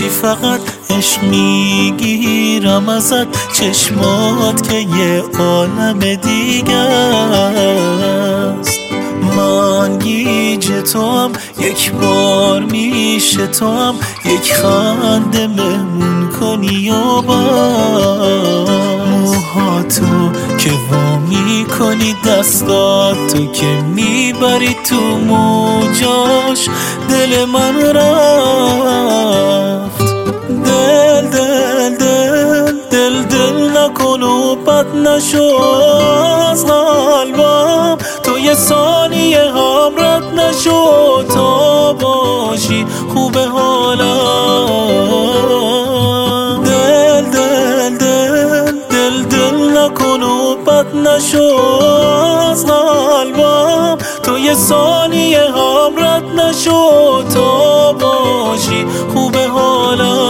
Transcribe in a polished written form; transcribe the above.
باشی فقط عشق میگیرم ازت، چشمات که یه عالم دیگه است. من گیج تو هم یک بار میشه تو هم یک خنده مهمون کنی و موهاتو که وا میکنی، دستاتو که میبری تو موجاش، دل من رفت. دل دل دل دل دل نکن و بد نشو از قلبم، تو یه ثانیه هم رد نشو تا باشی خوب حالم. دل دل دل دل دل نکن و بد نشو از قلبم، تو یه ثانیه هم رد نشو تا باشی خوب حالم.